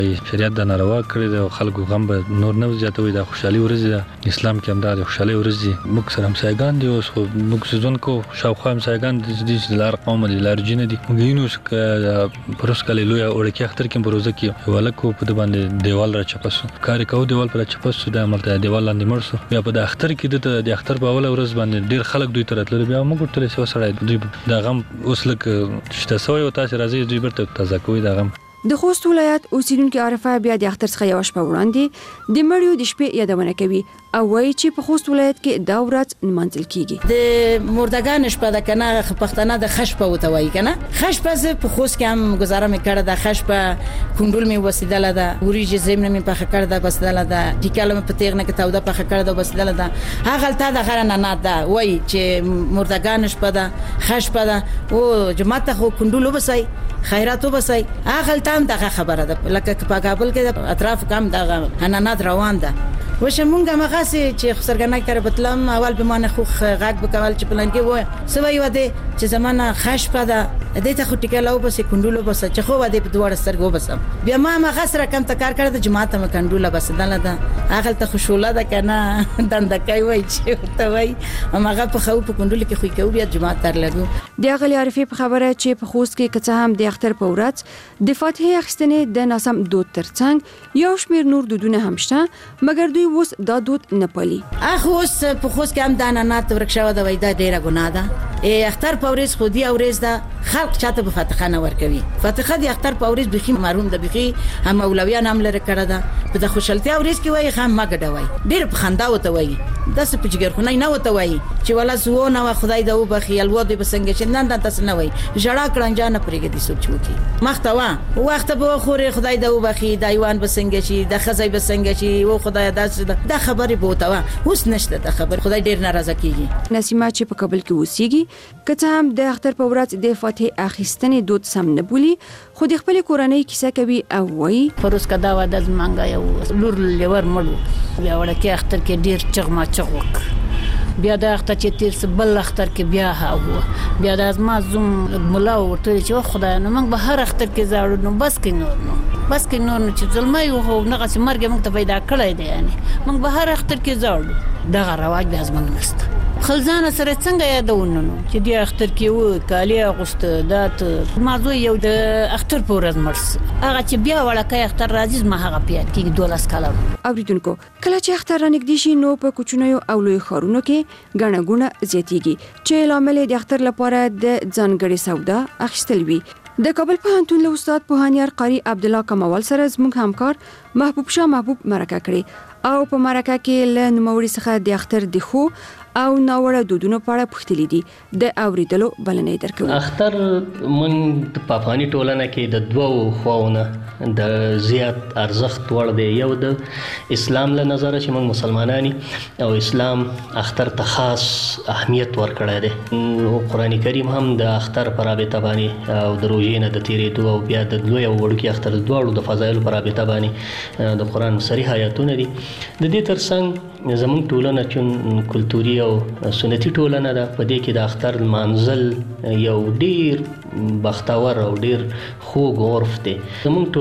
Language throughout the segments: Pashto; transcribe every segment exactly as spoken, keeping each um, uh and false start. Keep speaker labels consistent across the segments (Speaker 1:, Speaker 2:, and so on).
Speaker 1: شریعت د ناروا کړی د خلکو غم به نور نه زیاتوي د خوشحالي ورځ ده اسلام کې هم د خوشحالي ورځ دي موږ سره همسایګان دي اوس خو موږ سيزون کو شاوخوا همسایګان دي د لار قوم دي لار جن دي موږ یو پروس کله لوی اورکه اختر کې بروزه کې ولکو په باندې دیوال را چپسو کار کو دیوال پر چپسو د مرته دیوال لاندې مرسو بیا په د اختر کې د اختر په اوله ورځ باندې ډیر خلک دوی ترتل بیا موږ ټول څه سره دوی د غم اوس لکه شته سوی او تاسو راځي دوی برته تازه کوي د غم
Speaker 2: د خوست ولایت اوسیدونکو عارفه بیا د اختر څخه یو شپه وړاندې د مړیو د شپې یادونه کوي او وایي چې په خوست ولایت کې دا ورځ نمانځل کیږي
Speaker 3: د مردگان شپه د کنه پښتنه د خشپه وته وایي کنه خشپه په خوست کې هم گزاره میکړه د خشپه کندول می وسیدله ده وریجه زمینه می په خکړه ده وسیدله ده ټیکاله په تیغنه کې تاوده په خکړه ده وسیدله ده هغه ته د غره نه ده وایي چې مردگان شپه ده خشپه ده او جماعت خو کندول وبسای خیرات وبسای هغه تام دغه خبره ده لکه په کابل کې اطراف کم دغه حنانات روان ده وشه مونږه مغاسي چې خسرګنه کړه بتلم اول به مانه خو غاګ بکول چې پلان کې و سوي وده چې زمانہ خش پده دې ته خو ټیکه لاو بس کندولو بس چې خو وده په دوړ سترګو بسم بیا ما مغاسره کم تکار کړه د جماعت م کندوله بس دله ده هغه ته خوشوله ده کنه دند کوي وای چې ته وای ماغه په خو په کندول کې خو کوي بیا جماعت تر لګو
Speaker 2: د غلی عارفي په خبره چې په خوست کې کڅه هم د اختر په ورځ د فاتحه اخستنې د ناسم دود ترڅنګ یو شمیر نور دودونه هم شته مګر دوی وس دا دود نه پلي
Speaker 3: اخو اوس په خوست کې هم د انانات ورکشاوه د وای دا ډیره ګناه ده ای اختر په ورځ خو دی اورز ده خلق چاته په فاتحه نه ورکوي فاتحه د اختر په ورځ بخي محروم ده بخي هم مولویان هم لره کړه ده په د خوشالتیا ورځ کې وای خام ما ګډوي ډیر په خندا وته وای داسې په جګر خو نه وته وای چې ولا زو نه خدای ده وبخي الو دې بسنګ چې نن د تاسو نه وای جړه کړنجا نه پرېګ دي سوچ وکي مختوا وخت به خوري خدای ده وبخي د ایوان بسنګ شي د خزای بسنګ شي او خدای داسې د خبرې بوتاوه اوس نشته د خبر خدای ډیر ناراضه کیږي
Speaker 2: نسیمه چې په کابل کې وسیږي کته هم د اختر په ورځ د فاتحه اخیستنې دود سم نه بولی خو د خپل کورنۍ کیسه کوي او وایي
Speaker 3: پروس کدا و د مانګا یو لور لور مړو بیا ولکه اختر کې ډیر چغما چغوک بیا د اختر چې تیر سبل اختر کې بیا هاو بیا د ازما زوم مولا ورته چې خدای نو موږ به هر اختر کې زاړو نو بس کې نور نو بس کې نور نو چې ظلمي وو نه غسی مرګ موږ ته پیدا کړی دی یعنی موږ به هر اختر کې زاړو دغه رواج به از موږ نشته خلزانه سره څنګه یادونه نو چې دی اختر کې و کالی اغوست دات موضوع یو د اختر په ورځ مرس هغه چې بیا وړکه اختر راځي ما هغه پیات کې دولس کاله
Speaker 2: اوریدونکو کله چې اختر رانګدي شي نو په کوچنیو او لوی خارونو کې غڼه غونه زیاتیږي چې لامل د اختر لپاره د ځانګړي سودا اخیستل وي د کابل پوهنتون له استاد پوهانیار قاری عبد الله کمال سره زموږ همکار محبوب شاه محبوب مرکه کړي او په مرکه کې له نوموړي څخه د اختر د خو او ناوړه دودونو په اړه پوښتلې دي د اوریدلو بلنې درکوي
Speaker 4: اختر من په افغاني ټولنه کې د دوو خواونه د زیات ارزښت ور دی یو د اسلام له نظر چې موږ مسلمانانی او اسلام اختر ته خاص اهمیت ورکړی دی او قران کریم هم د اختر پر رابطه باندې او د روزې نه د تیرېدو او بیا د دوی او وړکي اختر دواړو د فضایل پر رابطه باندې د قران صریح آیاتونه دي د دې ترڅنګ زموږ ټولنه چې کلتوري او سنتي ټولنه ده په دې کې د اختر منزل یو ډیر بختور او ډیر خوږ عرف دی زموږ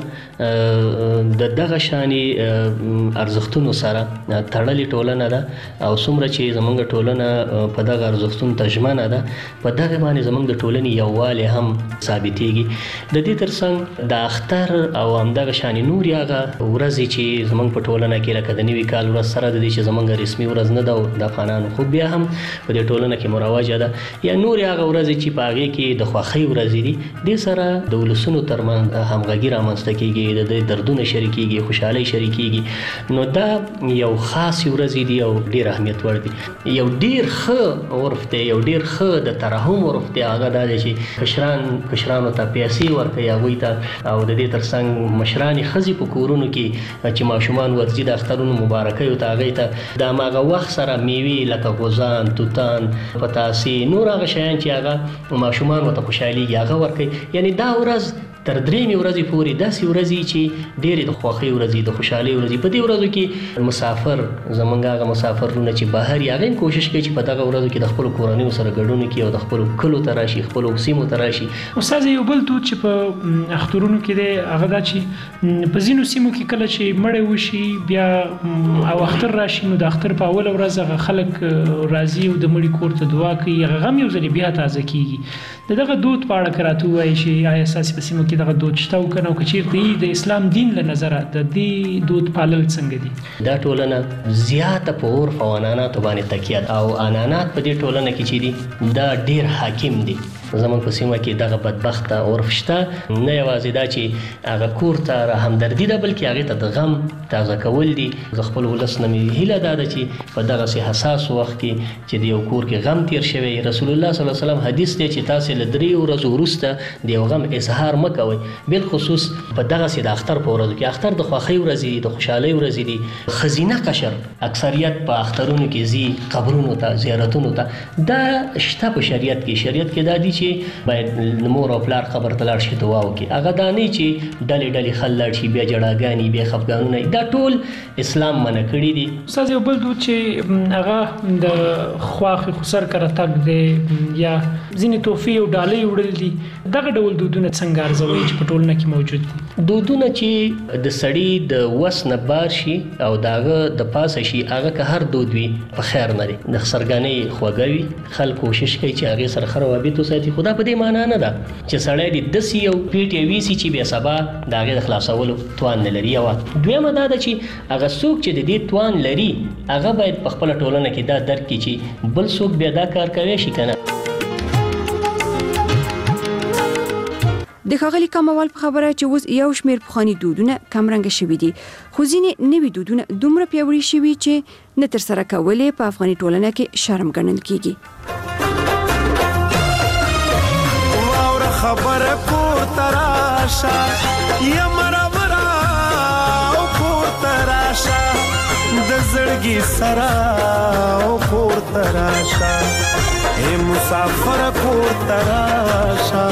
Speaker 4: ټولنه د دغه شاني ارزښتونو سره تړلې ټولنه ده او څومره چې زموږ ټولنه په دغه ارزښتونو تجمنه ده په دغه باندې زموږ د ټولنې یووالی هم ثابتېږي د دې ترڅنګ د اختر او همدغه شاني نور هغه ورځې چې زموږ په ټولنه کې لکه د نوي کال ورځ سره د دې چې زموږ رسمي ورځ نه ده د افغانانو خو بیا هم په دې ټولنه کې مروجه ده یا نور هغه ورځې چې په هغې کې د خوښۍ ورځې دي دې سره د ولسونو ترمنځ همغږي رامنځته کېږي د دردونه شریکېږي خوشحالۍ شریکېږي نو دا یو خاص ورځې دي او ډېر اهمیت وړ دي یو ډېر ښه عرف دی یو ډېر ښه د ترحم عرف دی هغه دا دی چې کشران کشرانو ته پیسې ورکوي هغوی ته او د دې ترڅنګ مشرانې ښځې په کورونو کې چې ماشومان ورځي د اخترونو مبارکیو ته هغوی ته د هماغه وخت سره میوې لکه غوزان توتان پتاسې نور هغه شیان چې هغه ماشومان ورته خوشحالېږي هغه ورکوي یعنی دا ورځ تر درېیمې ورځې پورې داسې ورځې چې ډېرې د خوښۍ ورځې د خوشحالۍ ورځې. په دې ورځو کې مسافر زمونږ هغه مسافرونه چې بهر یې هغه هم کوشش کوي چې په دغه ورځو کې د خپلو کورنیو سره ګډون وکړي او د خپلو کلو ته راشي، خپلو سیمو ته راشي.
Speaker 5: استاد یو بل دود چې په اخترونو کې دی هغه دا چې په ځینو سیمو کې کله چې مړی وشي بیا او اختر راشي نو د اختر په اوله ورځ هغه خلک راځي او د مړي کور ته دعا کوي، هغه غم یو ځل بیا تازه کیږي. د دغه دود په اړه راته ووایي چې آیا ستاسې په سیمو کې دغه دود شته او که نه، او که چېرته د اسلام دین له نظره د دې دود پالل څنګه دي؟
Speaker 4: دا ټولنه زیاته په عرف او عنعناتو باندې تکیه ده او عنعنات په دې ټولنه کې چې دي دا ډېر حاکم دي. زمونږ په سیمه کې دغه بدبخته عرف شته، نه یوازې دا چې هغه کور ته را همدردي ده بلکې هغې ته د غم تازه کول دي. د خپل ولس نه مې هیله دا ده چې په دغسې حساس وخت کې چې د یو کور کې غم تیر شوی، رسول الله صلی الله علیه وسلم حدیث دی چې تاسې له درې ورځو وروسته د یو غم اظهار مه کوئ، بالخصوص په دغسې د اختر په ورځو کې. اختر د خوښۍ ورځې دي، د خوشحالۍ ورځې دي. ښځینه قشر اکثریت په اخترونو کې ځي قبرونو ته، زیارتونو ته. دا شته په شریعت کې. شریعت کې دا دي چې باید مور او پلار قبر ته لاړ شي دعا وکړي. هغه دا نه چې ډلې ډلې خل لاړ شي بیا جړاګانې بیا خفګانونه، دا ټول اسلام منع کړي دي.
Speaker 5: استاد یو بل دود چې هغه د خواښې خسر کره تګ دی یا ځینې تحفې او ډالۍ وړل دي، دغه ډول دودونه څنګه ارزوئ چې په ټولنه کې موجود دي؟
Speaker 4: دودونه چې د سړي د وس نه بار شي او د هغه د پاسه شي، هغه که هر دود وي په خیر نه دی. د خسرګانۍ خوږه وي، خلک کوشش کوي چې هغې سره ښه روابط وساتي، خو دا په دې معنا نه ده چې سړی دې داسې یو پیټ یې ویسي چې بیا سبا د هغې د خلاصولو توان نه لري. یوه دویمه دا ده چې هغه څوک چې د دې توان لري هغه باید په خپله ټولنه کې دا درک کړي چې بل څوک بیا دا کار کوی شي که نه.
Speaker 2: د ښاغلي کموال په خبره چې اوس یو شمېر پخواني دودونه کمرنګه شوي دي، خو ځینې نوي دودونه دومره پیاوړي شوي چې نه ترسره کول یې په افغاني ټولنه کې شرم ګڼل کیږي.
Speaker 6: واوره خبره کور ته راشه یم ربره او کور ته راشه د زړګي سره او کور ته راشه ای مسافر کور ته راشه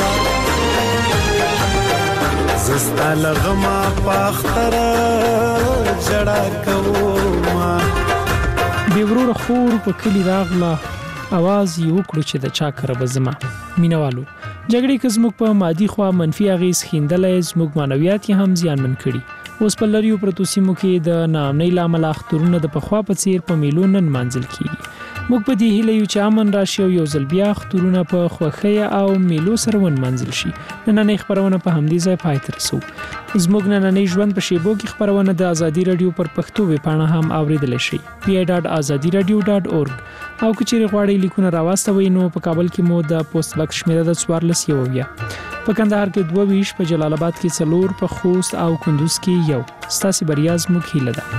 Speaker 6: زستا لغما پاختر جڑا کوما.
Speaker 5: بی ورور خور په کلی راغله आवाज یې وکړو چې د چا کره به زما. مینوالو جګړې که زموږ په مادي خوا منفي اغېز ښیندلی، زموږ معنویات یې هم زیانمن کړي. اوس په لریو پرتو سیمو کې د ناامنۍ له امله اخترونه د پخوا په څېر په میلو نه نمانځل کېږي. موږ په دې هیله یو چې امن راشي او یو ځل بیا اخترونه په خوښۍ او میلو سره ونمانځل شي. نننۍ خپرونه په همدې ځای پای ته رسوو. زموږ نننۍ ژوند په شیبو کې خپرونه د ازادي راډیو پر پښتو ویبپاڼه هم اوریدلی شئ، پی ای ډاټ ازادي راډیو ډاټ اورګ. او که چیرې غواړئ لیکونه راواستوئ نو په کابل کې مو د پوسټ بکس شمیره د څوارلس یو اویا، په کندهار کې دوه ویشت، په جلال آباد کې څلور، په خوست او کندوز کې یو. ستاسې بریا زموږ هیله ده.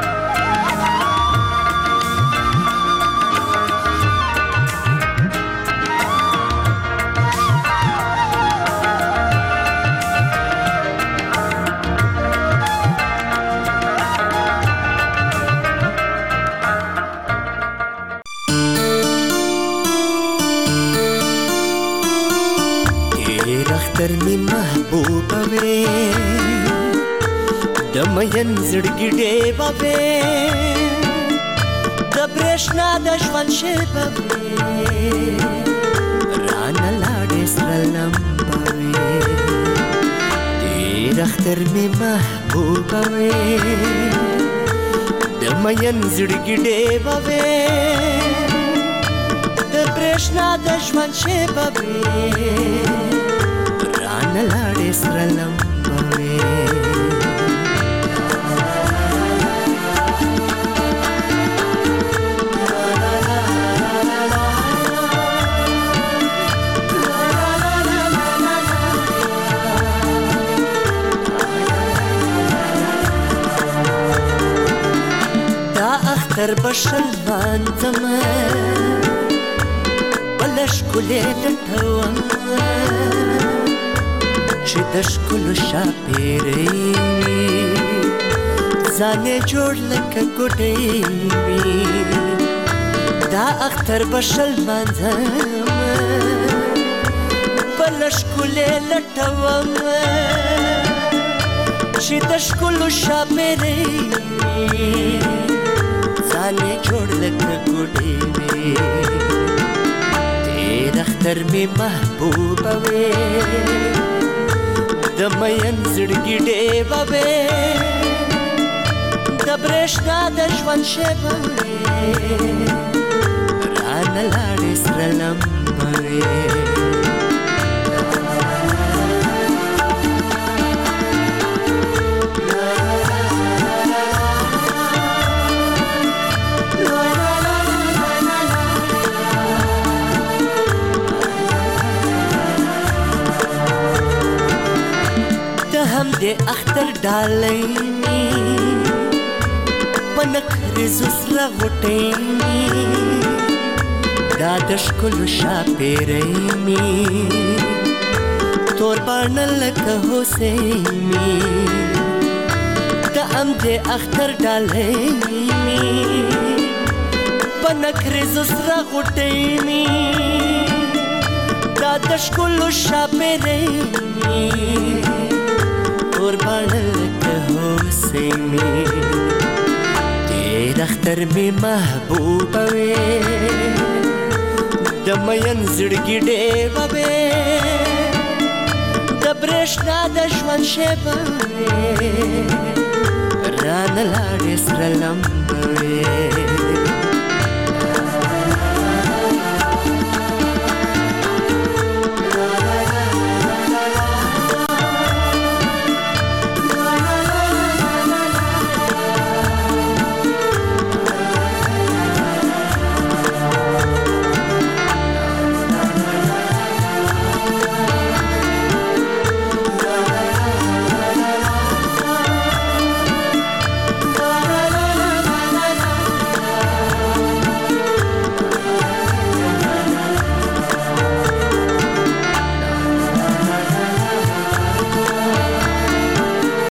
Speaker 6: اختر می محبوبه وې د مین زړګي ډېوه وې د برېښنا د ژوند شېبه وې رانه لاړې سره لمبه وې ډېر اختر می محبوبه وې د مین زړګي ډېوه وې د برېښنا د ژوند شېبه وې نلاړې سره لمبه وې دا اختر بشل مانځمه بله ښکلې لټوم چې د ښکلو شاپېرۍ وي ځان یې جوړ لکه ګوډۍ وي دا اختر به شل لمانځمه په خپل ښکلې لټوم چې د ښکلو شاپېرې ځان یې جوړ لکه ګوډې وې ډېر اختر مې محبوبه وې د مین زړګي ډېوه وې د برېښنا د ژوند شېبه وې رانه لاړې سره لمبه وې هم د اختر ډالۍ می په نکریزو سره غوټۍ می دا د ښکلو شاپېرۍ می تور باڼه لکه هوسۍ می د هم د اختر ډالۍ می په نکریزو سره غوټۍ می دا د ښکلو شاپېرۍ می تور باڼه لکه هوسۍ مې ډېر اختر مې محبوبه وې د مین زړګي ډېوه وې د برېښنا د ژوند شېبه وې رانه لاړې سره لمبه وې